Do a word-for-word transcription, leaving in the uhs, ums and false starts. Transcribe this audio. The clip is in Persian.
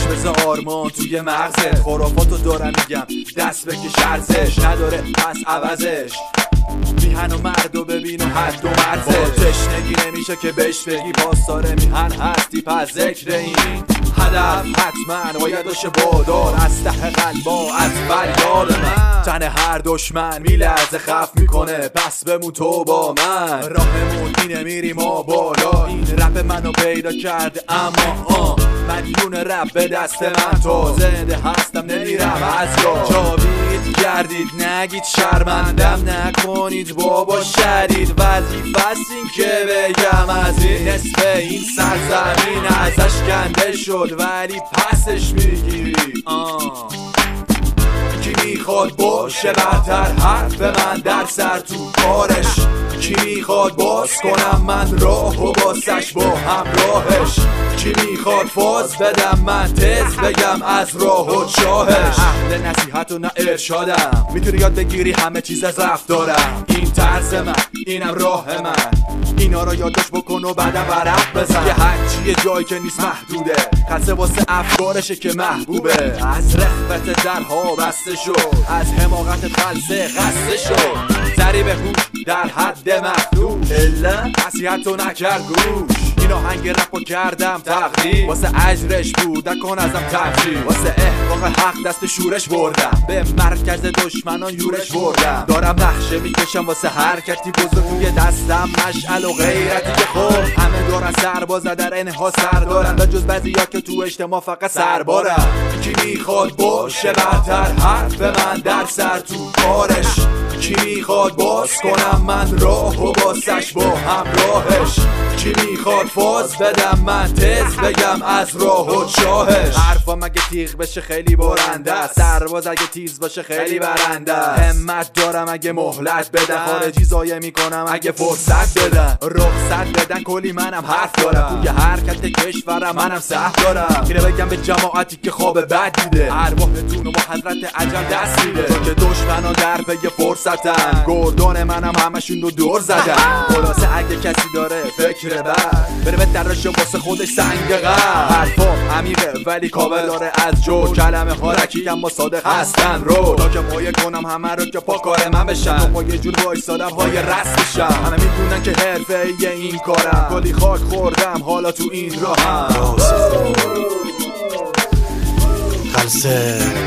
بذار آرمان توی مغزت، خرافاتو دارم میگم دست بکش ارزش نداره پس عوضش، میهن و مرد و ببین و حد و مرزش، با تشنگی نمیشه که بهش بگی پاسدار میهن هستی پس ذکر این هدف حتما باید باشه بادار از ته قلبا از فریاد من، تن هر دشمن میلرزه خف میکنه پس بمون تو با من، راهمون اینه میریم ما بالا، این رپ منو پیدا کرده اما آه مدیون رپ به دست من، تو زنده هستم نمیرم از جا، جاوید گردید نگید شرمندم نکنید بابا شدید، وظیفه است این که بگم از این نصف این سرزمین ازش کنده شد ولی پسش میگیری آه کی میخواد باشه بهتر حرف من در سر تو کارش، کی میخواد باز کنم من راه و باسش با همراهش، کی میخواد فاز بدم من تز بگم از راه و چاهش، اهل نصیحت و نه ارشادم میتونی یاد بگیری همه چیز از رفتارم، این طرز من اینم راه من، اینا رو یادداشت بکن و بعدم ورق بزن، یه هرچی یه جایی که نیست محدوده، خسته واسه افکارشه که محبوبه، از رغبت درها بسته شد از حماقت خلصه خسته شد، ضریب هوش در حد محدود الا نصیحتو نکرد گوش، این آهنگ رپو کردم تقدیم واسه اجرش بود نکن ازم تبجیل، واسه احقاق حق دست شورش بردم به مرکز دشمنان یورش بردم، دارم نقشه میکشم واسه حرکتی بزرگ توی دستم مشعل و غیرتی که خب همه دارن سرباز در اینها سر دارن و جز بعضیا که تو اجتماع فقط سربارم، کی میخواد باشه بهتر حرف من در سر تو کارش، کی میخواد باز کنم من راه و باسش با همراهش، کی میخواد فاز بدم من تز بگم از راه و چاهش، حرفا مگه تیغ بشه خیلی برنده است، سرباز اگه تیز باشه خیلی برنده است، همت دارم اگه مهلت بدن، خارجی زایه میکنم اگه فرصت بدن، رخصت بدن کلی منم حرف دارم، توی حرکت کشورم منم سهم دارم، اینو بگم به جماعتی که خواب بد دیده ارواحتون و با حضرت اجل دست میده، که دشمنا در پی فرصتن گردان منم همشون رو دور زدن، خلاصه اگه کسی داره فکر بد بره به درش واسه خودش سنگ قد، حرفام عمیقه ولی کابل داره از جو، کلمه ها رکی اما صادق هستن رو، تا که مایه کنم همه رو که پا کار من بشن، تو پا یه جور وایسادم های رست بشم، همه میدونن که حرفه ای این کارم، کلی خاک خوردم حالا تو این راهم خلصه